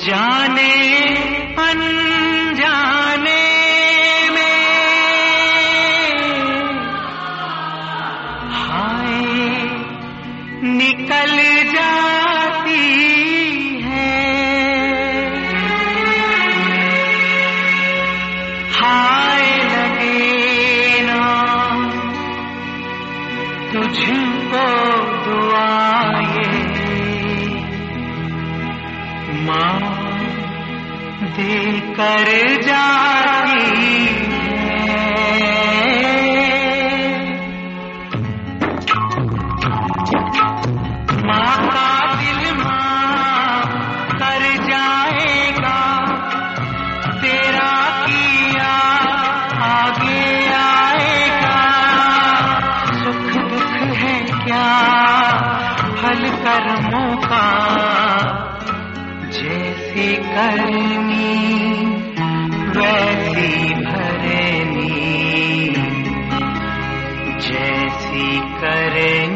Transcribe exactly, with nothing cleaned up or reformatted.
जाने अनजाने में हाय निकल जाती है, हाय लगे ना तुझको दुआएं माँ देकर जाती है। माँ का दिल माँ कर जाएगा, तेरा किया आगे आएगा। सुख दुख है क्या फल कर्मों का, जैसी करनी वैसी भरनी, जैसी करनी